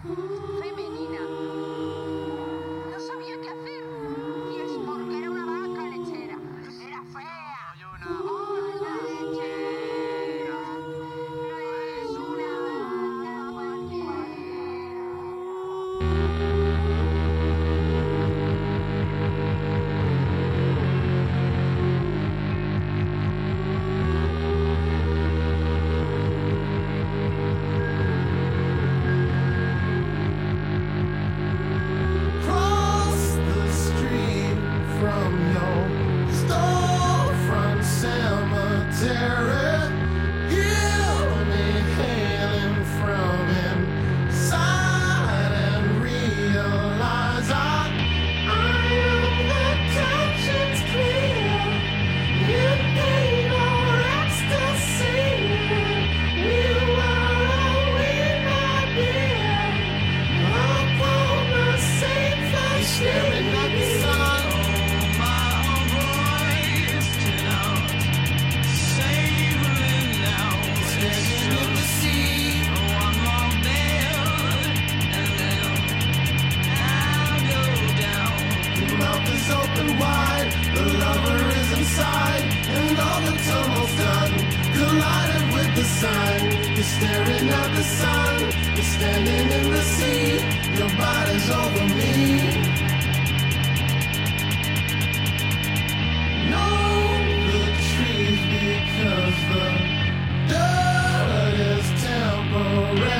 femenina. No sabía qué hacer. Y es porque era una vaca lechera. Era fea. Una vaca lechera. No es una vaca cualquiera. Cross the street from your storefront cemetery. Hear me hailing from inside and realize I am the conscience clear. In pain or ecstasy, we were all we might be. Upon the same flash, staring at the sun. My voice tonight, savoring now, standing in the sea. One more bed, and then I'll go down. Your mouth is open wide, the lover is inside, and all the tumult's done. Collided with the sun, you're staring at the sun. You're standing in the sea, your body's over me. Know the trees because the dirt is temporary.